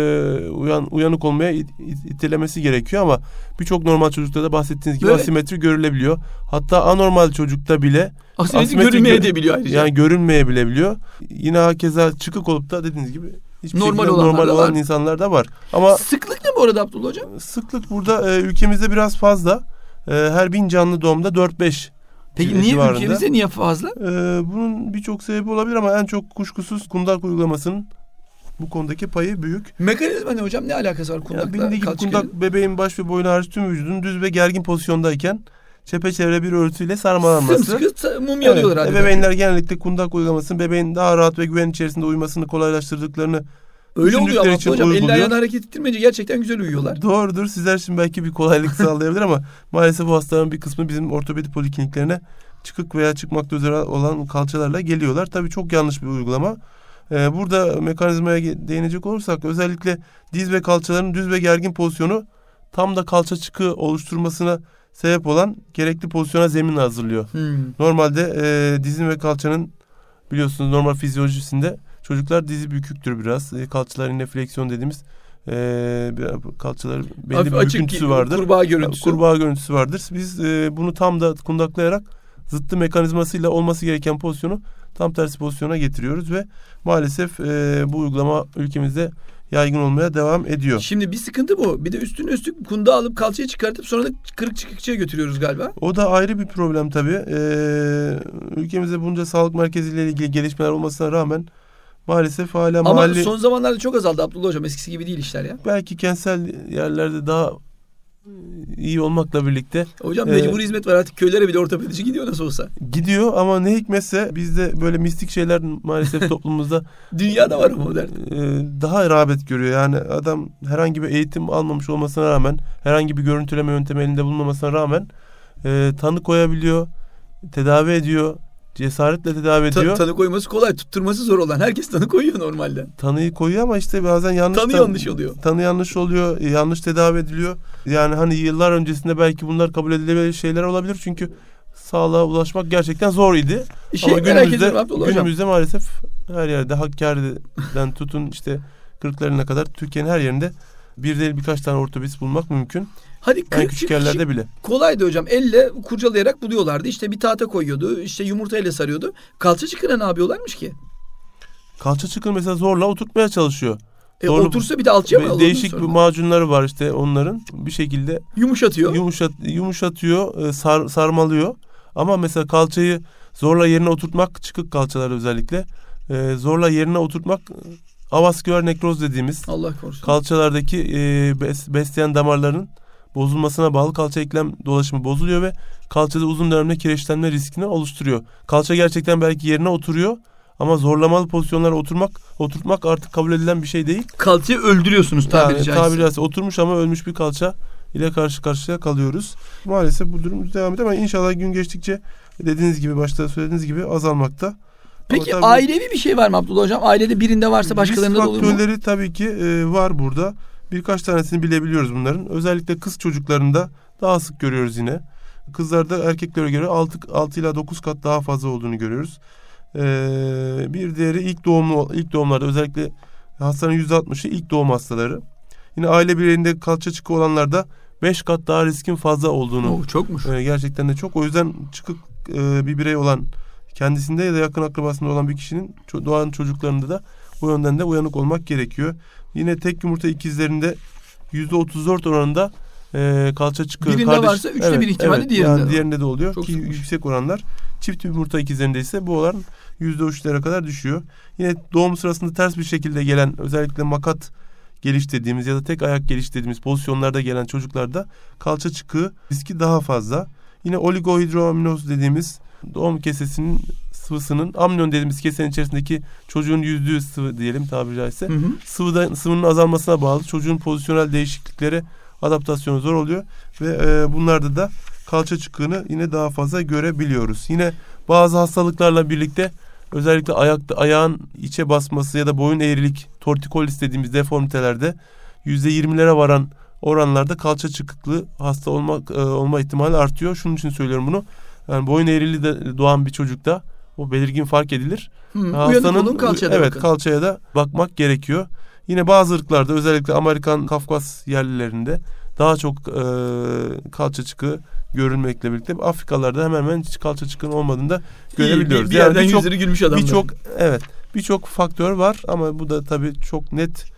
e, uyan, uyanık olmaya it, it, itelemesi gerekiyor ama birçok normal çocukta da bahsettiğiniz gibi evet, asimetri görülebiliyor. Hatta anormal çocukta bile asimetri, asimetri görünmeyebiliyor ayrıca. Yani görünmeyebiliyor. Yine hakeza çıkık olup da dediğiniz gibi hiçbir normal, şekilde normal olan insanlar da var. Ama sıklık ne bu arada Abdullah Hocam? Sıklık burada e, ülkemizde biraz fazla. E, her bin canlı doğumda dört beş. Peki niye ülkemizde niye fazla? Ee, bunun birçok sebebi olabilir ama en çok kuşkusuz kundak uygulamasının Bu konudaki payı büyük. Mekanizma ne hocam? Ne alakası var kundakla? Ya bilindiği gibi kalçıkların? kundak bebeğin baş ve boynu hariç tüm vücudun düz ve gergin pozisyondayken çepeçevre bir örtüyle sarmalanması. Sımsıkı mumyalıyorlar evet, adeta. ebeveynler genellikle kundak uygulamasının bebeğin daha rahat ve güven içerisinde uyumasını kolaylaştırdıklarını öyle oluyor ama için hocam uyguluyor. elini ayağını hareket ettirmeyince gerçekten güzel uyuyorlar. Doğrudur. Sizler için belki bir kolaylık sağlayabilir ama maalesef bu hastaların bir kısmı bizim ortopedi polikliniklerine çıkık veya çıkmakta üzere olan kalçalarla geliyorlar. Tabii çok yanlış bir uygulama. Ee, burada mekanizmaya değinecek olursak özellikle diz ve kalçaların düz ve gergin pozisyonu tam da kalça çıkığı oluşturmasına sebep olan gerekli pozisyona zemin hazırlıyor. Hmm. Normalde e, dizin ve kalçanın biliyorsunuz normal fizyolojisinde çocuklar dizi büküktür biraz. E, kalçalar yine fleksiyon dediğimiz e, kalçaların belli Hafif bir açık büküntüsü gibi, vardır. kurbağa görüntüsü. Kurbağa görüntüsü vardır. Biz e, bunu tam da kundaklayarak zıttı mekanizmasıyla olması gereken pozisyonu tam tersi pozisyona getiriyoruz ve maalesef e, bu uygulama ülkemizde yaygın olmaya devam ediyor. Şimdi bir sıkıntı bu. Bir de üstüne üstlük kundağı alıp kalçayı çıkartıp sonra da kırık çıkıkçıya götürüyoruz galiba. O da ayrı bir problem tabii. Ee, ülkemizde bunca sağlık merkeziyle ilgili gelişmeler olmasına rağmen maalesef hala Ama mahalli... son zamanlarda çok azaldı Abdullah Hocam. Eskisi gibi değil işler ya. Belki kentsel yerlerde daha iyi olmakla birlikte... Hocam e, mecburi hizmet var artık. Köylere bile ortopedici gidiyor nasıl olsa. Gidiyor ama ne hikmetse bizde böyle mistik şeyler maalesef toplumumuzda... Dünyada var ama o dert. e, daha rağbet görüyor. Yani adam herhangi bir eğitim almamış olmasına rağmen, herhangi bir görüntüleme yöntemi elinde bulunmamasına rağmen e, tanı koyabiliyor, tedavi ediyor. Cesaretle tedavi ediyor. Ta- tanı koyması kolay, tutturması zor olan. Herkes tanı koyuyor normalde. Tanıyı koyuyor ama işte bazen yanlış Tanı tan- yanlış oluyor. Tanı yanlış oluyor, yanlış tedavi ediliyor. Yani hani yıllar öncesinde belki bunlar kabul edilebilir şeyler olabilir çünkü sağlığa ulaşmak gerçekten zor idi. Şey ama merak günümüzde, ediyorum Abdullah Hocam. günümüzde maalesef her yerde Hakkari'den tutun işte Kırklareli'ne kadar Türkiye'nin her yerinde bir değil birkaç tane ortopedist bulmak mümkün. Hadi En kırık küçük çıkık yerlerde bile. kolaydı hocam. Elle kurcalayarak buluyorlardı. İşte bir tahta koyuyordu. İşte yumurtayla sarıyordu. Kalça çıkına ne yapıyorlarmış ki? Kalça çıkın mesela zorla oturtmaya çalışıyor. E, Zorla, otursa bir de alçıya mı alınır değişik sonra? bir macunları var işte onların bir şekilde Yumuşatıyor. Yumuşat, yumuşatıyor, sar, sarmalıyor. Ama mesela kalçayı zorla yerine oturtmak, çıkık kalçalar özellikle, e, zorla yerine oturtmak avasküler nekroz dediğimiz Allah korusun. kalçalardaki e, bes, besleyen damarların bozulmasına bağlı kalça eklem dolaşımı bozuluyor ve kalçada uzun dönemde kireçlenme riskini oluşturuyor. Kalça gerçekten belki yerine oturuyor ama zorlamalı pozisyonlara oturmak, oturtmak artık kabul edilen bir şey değil. Kalçayı öldürüyorsunuz tabiri yani, caizse. tabiri caizse oturmuş ama ölmüş bir kalça ile karşı karşıya kalıyoruz. Maalesef bu durum devam ediyor ama inşallah gün geçtikçe dediğiniz gibi başta söylediğiniz gibi azalmakta. Peki tabii, ailevi bir şey var mı Abdullah Hocam? Ailede birinde varsa başkalarında da olur mu? Risk faktörleri tabii ki e, var burada. Birkaç tanesini bilebiliyoruz bunların. Özellikle kız çocuklarında daha sık görüyoruz yine. Kızlarda erkeklere göre altı ila dokuz kat daha fazla olduğunu görüyoruz. Ee, bir diğeri ilk doğumlu ilk doğumlarda özellikle hastanın yüzde altmışı ilk doğum hastaları. Yine aile bireyinde kalça çıkığı olanlarda beş kat daha riskin fazla olduğunu. Oo, çokmuş. E, gerçekten de çok. O yüzden çıkık e, bir birey olan kendisinde ya da yakın akrabasında olan bir kişinin doğan çocuklarında da bu yönden de uyanık olmak gerekiyor. Yine tek yumurta ikizlerinde yüzde otuz dört oranında e, kalça çıkığı. Birinde kardeş, varsa üçte evet, bir ihtimalle evet, diğerinde. yani diğerinde de oluyor Çok ki sıkmış. yüksek oranlar. Çift yumurta ikizlerinde ise bu oran yüzde üçlere kadar düşüyor. Yine doğum sırasında ters bir şekilde gelen özellikle makat geliş dediğimiz ya da tek ayak geliş dediğimiz pozisyonlarda gelen çocuklarda kalça çıkığı riski daha fazla. Yine oligohidroaminoz dediğimiz doğum kesesinin sıvısının amniyon dediğimiz kesenin içerisindeki çocuğun yüzdüğü sıvı diyelim tabiri caizse. Hı hı. Sıvıda, sıvının azalmasına bağlı çocuğun pozisyonel değişikliklere adaptasyonu zor oluyor ve e, bunlarda da kalça çıkığını yine daha fazla görebiliyoruz. Yine bazı hastalıklarla birlikte özellikle ayakta ayağın içe basması ya da boyun eğrilik, tortikolis dediğimiz deformitelerde yüzde yirmilere varan oranlarda kalça çıkıklığı hasta olma e, olma ihtimali artıyor. Şunun için söylüyorum bunu. Yani boyun eğriliği de doğan bir çocukta o belirgin fark edilir. Hmm, hastanın kalçaya evet bakın. kalçaya da bakmak gerekiyor. Yine bazı ırklarda özellikle Amerikan Kafkas yerlilerinde daha çok e, kalça çıkığı görülmekle birlikte Afrikalarda hemen hemen hiç kalça çıkığının olmadığını da görebiliyoruz. Bir, bir yerden yani yüzleri gülmüş adamlar. Birçok evet birçok faktör var ama bu da tabii çok net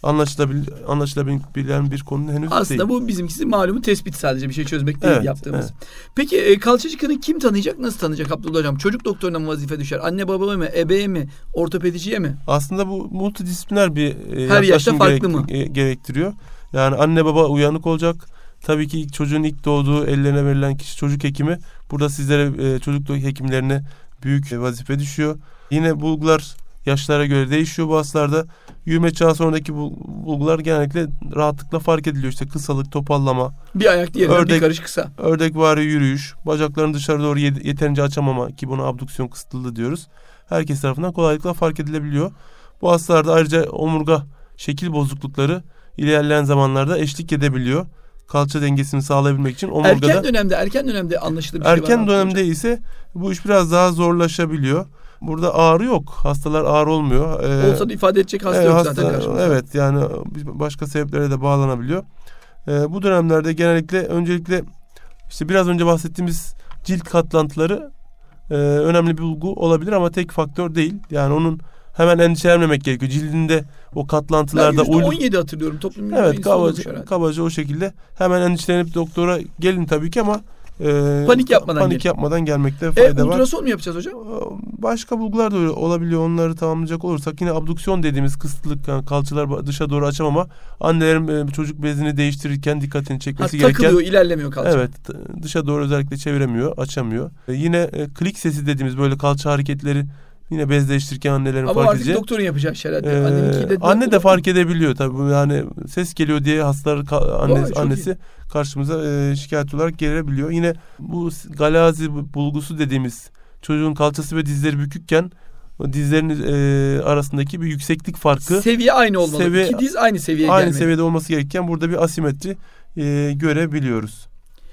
anlaşılabil, anlaşılabilen bir konu henüz Aslında değil. Aslında bu bizimkisi malumu tespit, sadece bir şey çözmek değil evet, yaptığımız. Evet. Peki e, kalça çıkığını kim tanıyacak, nasıl tanıyacak Abdullah Hocam? Çocuk doktoruna mı vazife düşer? Anne babaya mı, ebeye mi, ortopediciye mi? Aslında bu multidisipliner bir e, her yaşta farklı gerek, mı? E, gerektiriyor. Yani anne baba uyanık olacak. Tabii ki ilk çocuğun ilk doğduğu ellerine verilen kişi çocuk hekimi. Burada sizlere e, çocuk hekimlerine büyük vazife düşüyor. Yine bulgular yaşlara göre değişiyor bu hastalarda. Yürüme çağı sonraki bulgular genellikle rahatlıkla fark ediliyor. İşte kısalık, topallama. Bir ayak diğerinden ördek, bir karış kısa. Ördekvari yürüyüş, bacaklarını dışarı doğru yeterince açamama, ki buna abduksiyon kısıtlılığı diyoruz. Herkes tarafından kolaylıkla fark edilebiliyor. Bu hastalarda ayrıca omurga şekil bozuklukları ilerleyen zamanlarda eşlik edebiliyor. Kalça dengesini sağlayabilmek için omurgada. Erken dönemde, erken dönemde anlaşılır bir şey var. Erken dönemde ise bu iş biraz daha zorlaşabiliyor. Burada ağrı yok. Hastalar ağrı olmuyor. Ee, Olsa da ifade edecek hasta e, yok hasta, zaten karşımızda. Evet, yani başka sebeplere de bağlanabiliyor. Ee, bu dönemlerde genellikle öncelikle işte biraz önce bahsettiğimiz cilt katlantıları e, önemli bir bulgu olabilir ama tek faktör değil. Yani onun hemen endişelenmemek gerekiyor. Cildinde o katlantılarda ben yüzde on uylu... yedi hatırlıyorum. Toplum Evet, kabaca, kabaca o şekilde hemen endişelenip doktora gelin tabii ki ama e, panik yapmadan panik gelin. yapmadan gelmekte fayda e, var. Ultrason mu yapacağız hocam? Başka bulgular da olabiliyor. Onları tamamlayacak olursak yine abduksiyon dediğimiz kısıtlık, yani kalçalar dışa doğru açamama, annelerin çocuk bezini değiştirirken dikkatini çekmesi ha, gereken. Takılıyor, ilerlemiyor kalça. Evet, dışa doğru özellikle çeviremiyor, açamıyor. Yine e, klik sesi dediğimiz böyle kalça hareketleri yine bez değiştirirken annelerin ama fark edeceği. Ama artık doktorun yapacağı şeyler. Ee, de anne de fark edebiliyor tabii. Yani ses geliyor diye hastalar annesi, Vay, annesi karşımıza e, şikayet olarak gelebiliyor. Yine bu galazi bulgusu dediğimiz, çocuğun kalçası ve dizleri bükükken dizlerin e, arasındaki bir yükseklik farkı. Seviye aynı olmalı. Seviye, İki diz aynı seviyeye Aynı gelmeli. seviyede olması gerekirken burada bir asimetri e, görebiliyoruz.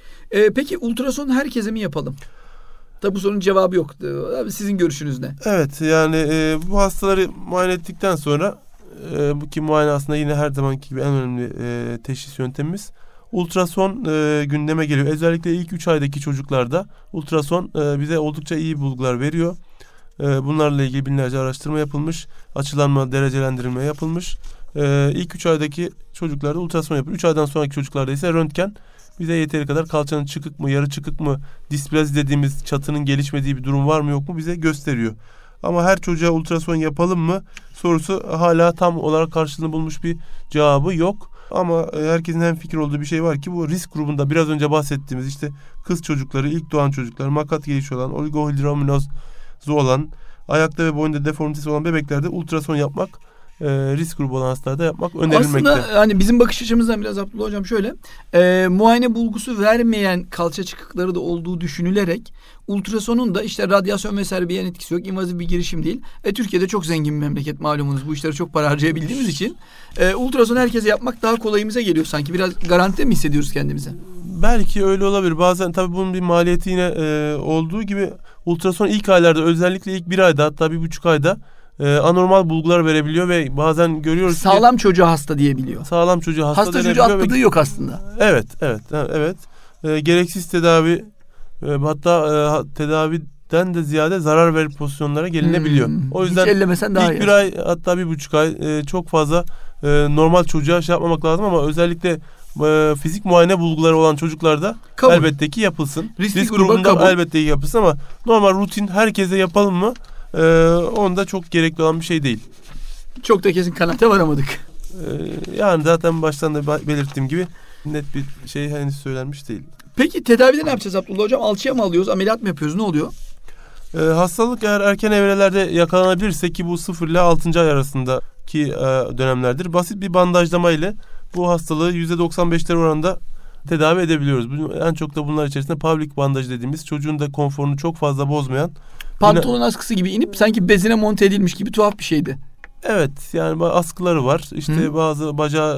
E, peki ultrason herkese mi yapalım? Tabi bu sorunun cevabı yok. Abi sizin görüşünüz ne? Evet, yani e, bu hastaları muayene ettikten sonra e, bu ki muayene aslında yine her zamanki gibi en önemli e, teşhis yöntemimiz. Ultrason e, gündeme geliyor. Özellikle ilk üç aydaki çocuklarda ultrason e, bize oldukça iyi bulgular veriyor. E, bunlarla ilgili binlerce araştırma yapılmış. Açılanma, derecelendirilme yapılmış. E, ilk üç aydaki çocuklarda ultrason yapılıyor. üç aydan sonraki çocuklarda ise röntgen bize yeteri kadar kalçanın çıkık mı, yarı çıkık mı, displazi dediğimiz çatının gelişmediği bir durum var mı yok mu bize gösteriyor. Ama her çocuğa ultrason yapalım mı sorusu hala tam olarak karşılığını bulmuş bir cevabı yok. Ama herkesin hemfikir olduğu bir şey var ki bu risk grubunda biraz önce bahsettiğimiz işte kız çocukları, ilk doğan çocuklar, makat gelişi olan, oligohidraminozu olan, ayakta ve boyunda deformitesi olan bebeklerde ultrason yapmak, e, risk grubu olan hastalarda yapmak önerilmekte. Aslında hani bizim bakış açımızdan biraz Abdullah Hocam şöyle, e, muayene bulgusu vermeyen kalça çıkıkları da olduğu düşünülerek ultrasonun da işte radyasyon vesaire bir yan etkisi yok, invazif bir girişim değil. E, Türkiye'de çok zengin bir memleket malumunuz, bu işlere çok para harcayabildiğimiz için e, ultrason herkese yapmak daha kolayımıza geliyor sanki. Biraz garanti mi hissediyoruz kendimize? Belki öyle olabilir. Bazen tabii bunun bir maliyeti yine e, olduğu gibi ultrason ilk aylarda, özellikle ilk bir ayda, hatta bir buçuk ayda e, anormal bulgular verebiliyor ve bazen görüyoruz ki sağlam çocuğu hasta diyebiliyor. Sağlam çocuğu hasta, hasta çocuğu atladığı ve... yok aslında. Evet, evet, evet. E, gereksiz tedavi, e, hatta e, tedaviden de ziyade zarar verir pozisyonlara gelinebiliyor. Hmm, o yüzden hiç ellemesen daha ilk iyi. bir ay, hatta bir buçuk ay e, çok fazla e, normal çocuğa şey yapmamak lazım ama özellikle e, fizik muayene bulguları olan çocuklarda kabul. Elbette ki yapılsın. Riskli Risk gruba grubunda kabul. elbette ki yapılsın ama normal rutin herkese yapalım mı? E, onda çok gerekli olan bir şey değil. Çok da kesin kanaate varamadık. E, yani zaten baştan da belirttiğim gibi net bir şey henüz söylenmiş değil. Peki tedavide ne yapacağız Abdullah Hocam? Alçıya mı alıyoruz? Ameliyat mı yapıyoruz? Ne oluyor? Ee, hastalık eğer erken evrelerde yakalanabilirse, ki bu sıfır ile altıncı ay arasındaki e, dönemlerdir, basit bir bandajlama ile bu hastalığı yüzde doksan beşler oranında tedavi edebiliyoruz. En çok da bunlar içerisinde Pavlik bandaj dediğimiz, çocuğun da konforunu çok fazla bozmayan. Pantolon yine... askısı gibi inip sanki bezine monte edilmiş gibi tuhaf bir şeydi. Evet, yani askıları var. İşte Hı. bazı bacağı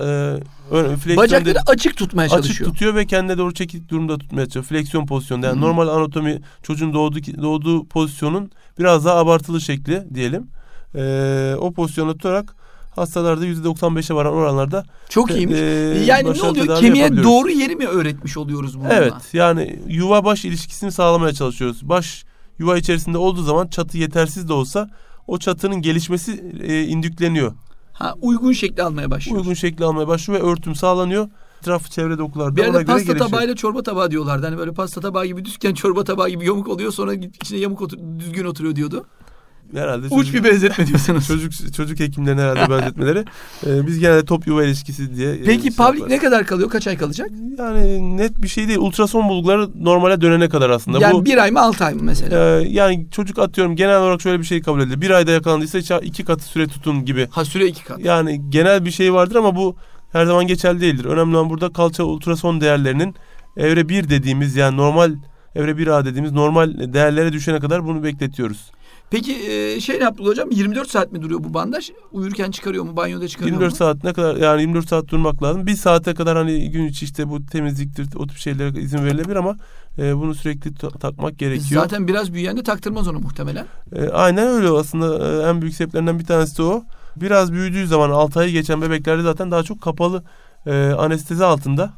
e, bacakları açık tutmaya çalışıyor. Açık tutuyor ve kendine doğru çekik durumda tutmaya çalışıyor. Fleksiyon pozisyonda. Yani Hı. normal anatomi, çocuğun doğduğu, doğduğu pozisyonun biraz daha abartılı şekli diyelim. E, o pozisyonu tutarak hastalarda yüzde doksan beşe varan oranlarda çok iyiymiş. E, yani ne oluyor? Kemiğe doğru yeri mi öğretmiş oluyoruz bununla? Evet. Yani yuva baş ilişkisini sağlamaya çalışıyoruz. Baş yuva içerisinde olduğu zaman çatı yetersiz de olsa o çatının gelişmesi e, indükleniyor. Ha, uygun şekli almaya başlıyor. Uygun şekli almaya başlıyor ve örtüm sağlanıyor. Etrafı çevre dokular Bir da ona yerde göre pasta gelişiyor. tabağıyla çorba tabağı diyorlardı. Hani böyle pasta tabağı gibi düzken çorba tabağı gibi yamuk oluyor, sonra içine yamuk otur, düzgün oturuyor diyordu. Herhalde Uç çocuk, bir benzetme diyorsunuz. çocuk çocuk hekimlerin herhalde benzetmeleri. Ee, biz genelde top yuva ilişkisi diye. Peki şey Pavlik yaparız. ne kadar kalıyor? Kaç ay kalacak? Yani net bir şey değil. Ultrason bulguları normale dönene kadar aslında. Yani Bu bir ay mı altı ay mı mesela? e, yani çocuk atıyorum genel olarak şöyle bir şey kabul edilir. Bir ayda yakalandıysa iki katı süre tutun gibi. Ha, süre iki kat. Yani genel bir şey vardır ama bu her zaman geçerli değildir. Önemli olan burada kalça ultrason değerlerinin evre bir dediğimiz, yani normal evre bir A dediğimiz normal değerlere düşene kadar bunu bekletiyoruz. Peki e, şey ne yaptı hocam? yirmi dört saat mi duruyor bu bandaj? Uyurken çıkarıyor mu? Banyoda çıkarıyor yirmi dört mu? saat ne kadar, yani yirmi dört saat durmak lazım. Bir saate kadar hani gün içi işte bu temizliktir, o tip şeylere izin verilebilir ama e, bunu sürekli ta- takmak gerekiyor. Zaten biraz büyüyen de taktırmaz onu muhtemelen. E, aynen öyle aslında, e, en büyük sebeplerinden bir tanesi de o. Biraz büyüdüğü zaman altı ayı geçen bebeklerde zaten daha çok kapalı e, anestezi altında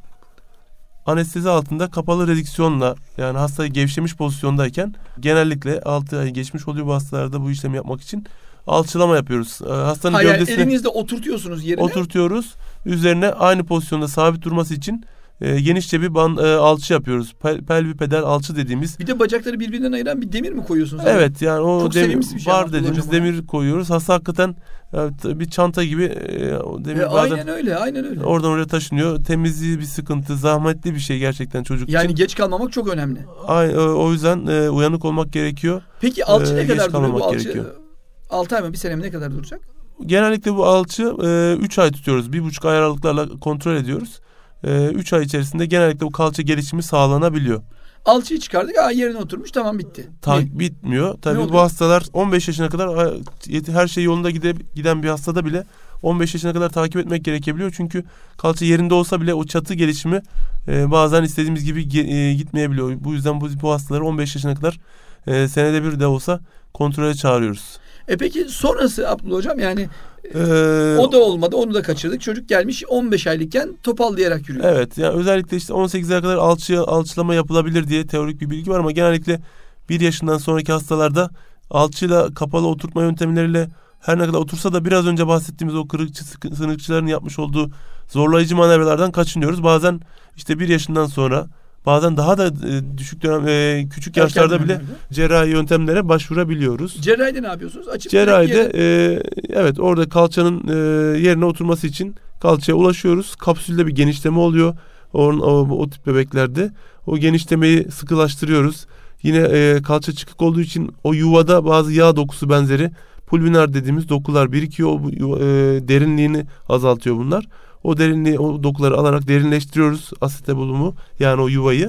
anestezi altında kapalı redüksiyonla, yani hasta gevşemiş pozisyondayken genellikle altı ay geçmiş oluyor bu hastalarda. Bu işlemi yapmak için alçılama yapıyoruz. E, hastanın Ha, yani gövdesine elinizde oturtuyorsunuz yerine. oturtuyoruz. Üzerine aynı pozisyonda sabit durması için e, genişçe bir ban, e, alçı yapıyoruz. Pel, pelvipedal alçı dediğimiz. Bir de bacakları birbirinden ayıran bir demir mi koyuyorsunuz? Evet, yani o Çok demir, sevimsiz bir şey var anlattı dediğimiz hocam demir koyuyoruz. Hasta hakikaten e, bir çanta gibi e, o demir E, bazen aynen öyle, aynen öyle. oradan oraya taşınıyor. Temizliği bir sıkıntı, zahmetli bir şey gerçekten çocuk Yani için. geç kalmamak çok önemli. Ay, o yüzden e, uyanık olmak gerekiyor. Peki alçı Ee, ne geç kadar duruyor bu kalmamak alçı? gerekiyor. altı ay mı, bir sene mi, ne kadar duracak? Genellikle bu alçı üç ay tutuyoruz. bir buçuk ay aralıklarla kontrol ediyoruz. üç ay içerisinde genellikle bu kalça gelişimi sağlanabiliyor. Alçıyı çıkardık, aa, yerine oturmuş, tamam, bitti. Ta- Ne? bitmiyor. Ne Tabii oluyor? bu hastalar on beş yaşına kadar her şey yolunda gide, giden bir hastada bile on beş yaşına kadar takip etmek gerekebiliyor. Çünkü kalça yerinde olsa bile o çatı gelişimi e, bazen istediğimiz gibi e, gitmeyebiliyor. Bu yüzden bu, bu hastaları on beş yaşına kadar e, senede bir de olsa kontrole çağırıyoruz. E peki sonrası Abdullah hocam, yani Ee, o da olmadı, onu da kaçırdık. Çocuk gelmiş on beş aylıkken topallayarak yürüyor. Evet, yani özellikle işte on sekize kadar alçı, alçılama yapılabilir diye teorik bir bilgi var ama genellikle bir yaşından sonraki hastalarda alçıyla kapalı oturtma yöntemleriyle her ne kadar otursa da biraz önce bahsettiğimiz o kırıkçı sınıkçıların yapmış olduğu zorlayıcı manevralardan kaçınıyoruz. Bazen işte bir yaşından sonra, bazen daha da e, düşük dönem e, küçük Erken yaşlarda bile dönemlerde. cerrahi yöntemlere başvurabiliyoruz. Cerrahide ne yapıyorsunuz? Açıp Cerrahide direkt yere- e, evet, orada kalçanın e, yerine oturması için kalçaya ulaşıyoruz. Kapsülde bir genişleme oluyor. O, o, o tip bebeklerde o genişlemeyi sıkılaştırıyoruz. Yine e, kalça çıkık olduğu için o yuvada bazı yağ dokusu benzeri pulvinar dediğimiz dokular birikiyor. O yuva, e, derinliğini azaltıyor bunlar. O derinliği, o dokuları alarak derinleştiriyoruz asetabulumu, yani o yuvayı.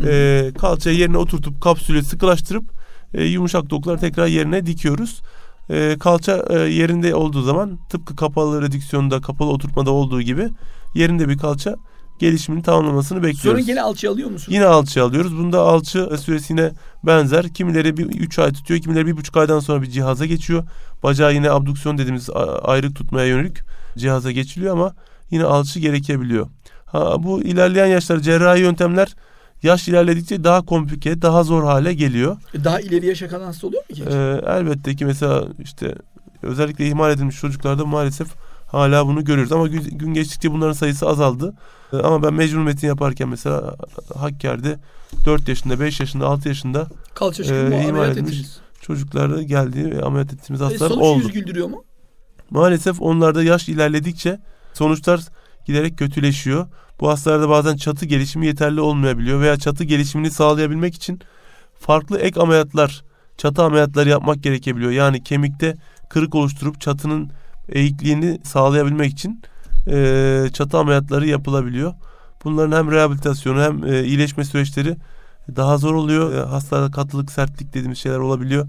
E, kalçayı yerine oturtup kapsülü sıkılaştırıp e, yumuşak dokuları tekrar yerine dikiyoruz. E, kalça e, yerinde olduğu zaman tıpkı kapalı redüksiyonda, kapalı oturtmada olduğu gibi yerinde bir kalça gelişimini tamamlamasını bekliyoruz. Sonra gene alçı alıyor musunuz? Yine alçı alıyoruz. Bunda alçı süresine benzer. Kimileri bir üç ay tutuyor, kimileri bir buçuk aydan sonra bir cihaza geçiyor. Bacağı yine abduksiyon dediğimiz ayrık tutmaya yönelik cihaza geçiliyor ama yine alçı gerekebiliyor. Ha, bu ilerleyen yaşlar, cerrahi yöntemler yaş ilerledikçe daha komplike, daha zor hale geliyor. Daha ileri yaşa kalan hasta oluyor mu ki? Ee, elbette ki mesela işte özellikle ihmal edilmiş çocuklarda maalesef hala bunu görüyoruz. Ama gün, gün geçtikçe bunların sayısı azaldı. Ee, ama ben mecbur metin yaparken mesela Hakkari'de dört yaşında, beş yaşında, altı yaşında Kalça e, çıkımı ihmal ameliyat edilmiş ettiniz. çocuklarda geldiği ve ameliyat ettiğimiz E, hastalar sonuç oldu. yüz güldürüyor mu? Maalesef onlarda yaş ilerledikçe sonuçlar giderek kötüleşiyor. Bu hastalarda bazen çatı gelişimi yeterli olmayabiliyor veya çatı gelişimini sağlayabilmek için farklı ek ameliyatlar, çatı ameliyatları yapmak gerekebiliyor. Yani kemikte kırık oluşturup çatının eğikliğini sağlayabilmek için e, çatı ameliyatları yapılabiliyor. Bunların hem rehabilitasyonu hem e, iyileşme süreçleri daha zor oluyor. E, hastalarda katılık, sertlik dediğimiz şeyler olabiliyor.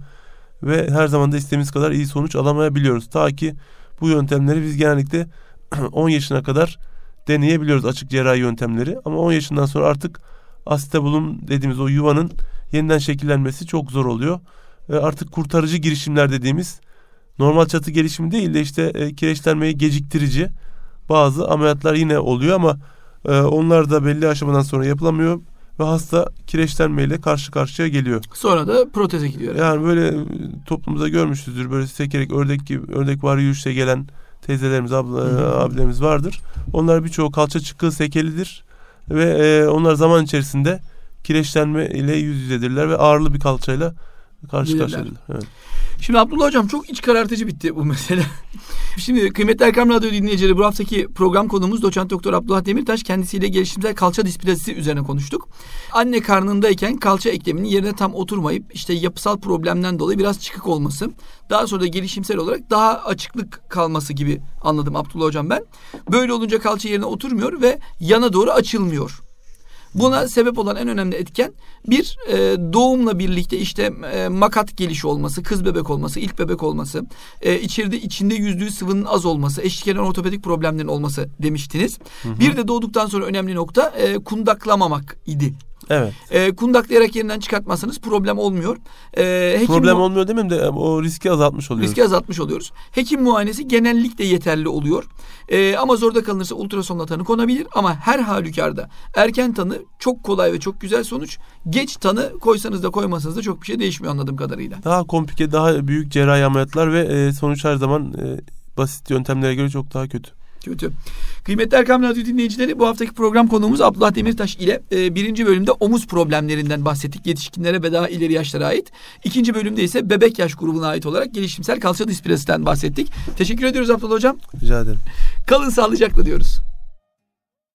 Ve her zaman da istediğimiz kadar iyi sonuç alamayabiliyoruz. Ta ki bu yöntemleri biz genellikle on yaşına kadar deneyebiliyoruz, açık cerrahi yöntemleri. Ama on yaşından sonra artık asetabulum dediğimiz o yuvanın yeniden şekillenmesi çok zor oluyor. E, artık kurtarıcı girişimler dediğimiz normal çatı gelişimi değil de işte e, kireçlenmeyi geciktirici bazı ameliyatlar yine oluyor ama e, onlar da belli aşamadan sonra yapılamıyor ve hasta kireçlenmeyle karşı karşıya geliyor. Sonra da proteze gidiyor. Yani böyle toplumda görmüşsüzdür, böyle sekerek ördek gibi, ördek var yürüyüşe gelen teyzelerimiz, abla, abilerimiz vardır. Onlar birçoğu kalça çıkığı sekelidir ve e, onlar zaman içerisinde kireçlenme ile yüz yüzedirler ve ağırlı bir kalçayla karşı karşıyadır. Evet. Şimdi Abdullah Hocam çok iç karartıcı bitti bu mesele. Şimdi kıymetli Erkam Radyo dinleyicileri, bu haftaki program konumuz Doçent Doktor Abdullah Demirtaş. Kendisiyle gelişimsel kalça displazisi üzerine konuştuk. Anne karnındayken kalça ekleminin yerine tam oturmayıp işte yapısal problemden dolayı biraz çıkık olması, daha sonra da gelişimsel olarak daha açıklık kalması gibi anladım Abdullah Hocam ben. Böyle olunca kalça yerine oturmuyor ve yana doğru açılmıyor. Buna sebep olan en önemli etken bir e, doğumla birlikte işte e, makat gelişi olması, kız bebek olması, ilk bebek olması, e, içeride içinde yüzdüğü sıvının az olması, eşlik eden ortopedik problemlerin olması demiştiniz. Hı hı. Bir de doğduktan sonra önemli nokta e, kundaklamamak idi. Evet. E, kundaklayarak yerinden çıkartmazsanız problem olmuyor. E, hekim problem mu- olmuyor demeyeyim de o riski azaltmış oluyoruz. Riski azaltmış oluyoruz. Hekim muayenesi genellikle yeterli oluyor. E, ama zorda kalınırsa ultrasonla tanı konabilir. Ama her halükarda erken tanı çok kolay ve çok güzel sonuç. Geç tanı koysanız da koymasanız da çok bir şey değişmiyor anladığım kadarıyla. Daha komplike, daha büyük cerrahi ameliyatlar ve e, sonuç her zaman e, basit yöntemlere göre çok daha kötü. Kötü. Kıymetli Erkam Radyo dinleyicileri, bu haftaki program konuğumuz Abdullah Demirtaş ile e, birinci bölümde omuz problemlerinden bahsettik. Yetişkinlere ve daha ileri yaşlara ait. İkinci bölümde ise bebek yaş grubuna ait olarak gelişimsel kalça displazisinden bahsettik. Teşekkür ediyoruz Abdullah Hocam. Rica ederim. Kalın sağlıcakla diyoruz.